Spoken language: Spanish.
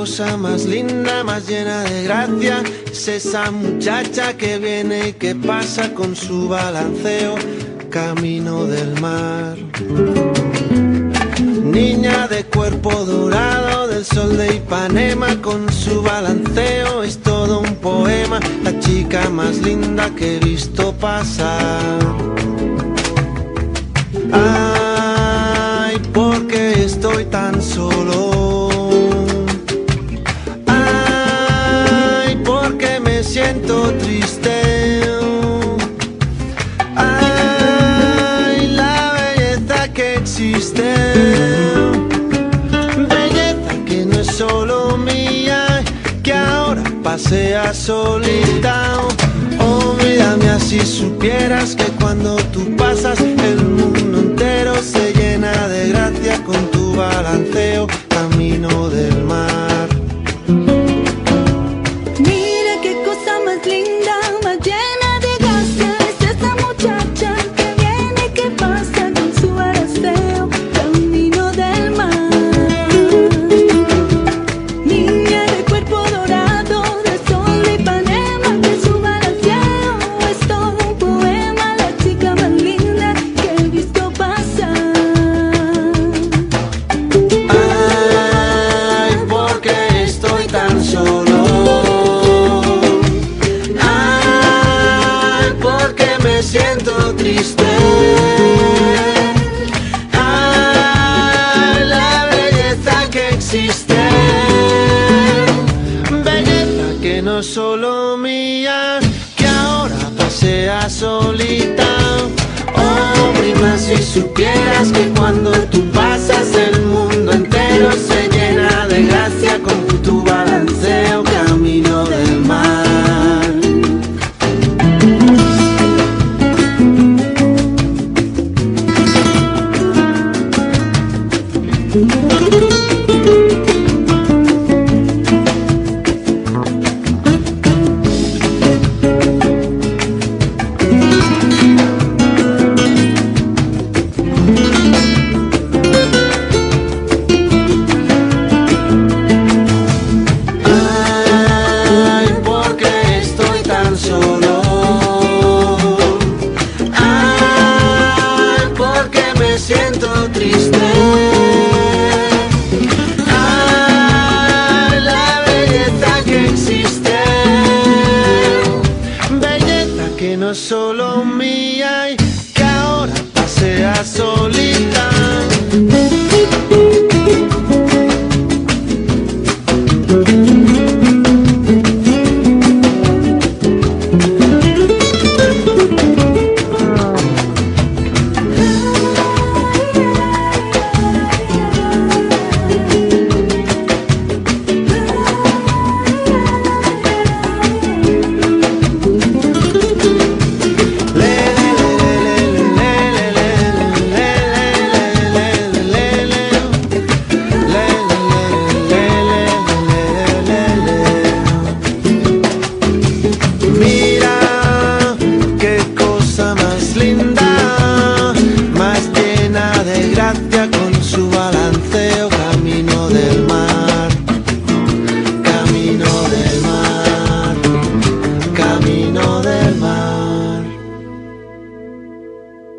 cosa más linda, más llena de gracia, es esa muchacha que viene y que pasa con su balanceo camino del mar. Niña de cuerpo dorado del sol de Ipanema, con su balanceo es todo un poema, la chica más linda que he visto pasar. Ay, ¿por qué estoy tan solo? Ay, ¿por qué me siento triste? Ay, la belleza que existe, belleza que no es solo mía, que ahora pasea solita. Oh, mírame así, supieras que cuando tú pasas el mundo entero se llena de gracia con tu balanceo camino del mar. Mira qué cosa más linda, más llena de gracia, es esa muchacha que viene y que pasa con su balanceo camino del mar. Niña de cuerpo dorado del sol de Ipanema, que su balanceo es todo un poema, la chica más linda que he visto pasar. Ay, ¿por qué estoy tan solo? Ay, ¿por qué me siento triste? Ay, la belleza que existe, belleza que no es solo mía, que ahora pasea solita. Oh, prima, si supieras que cuando tú pasas el mundo entero se llena de gracia con tu balanceo camino del mar. Ay, ¿por qué estoy tan solo? Ay, ¿por qué me siento triste? Ay, la belleza que existe, belleza que no es solo mía y que ahora pasea solita. Mira qué cosa más linda, más llena de gracia con su balanceo camino del mar, camino del mar, camino del mar.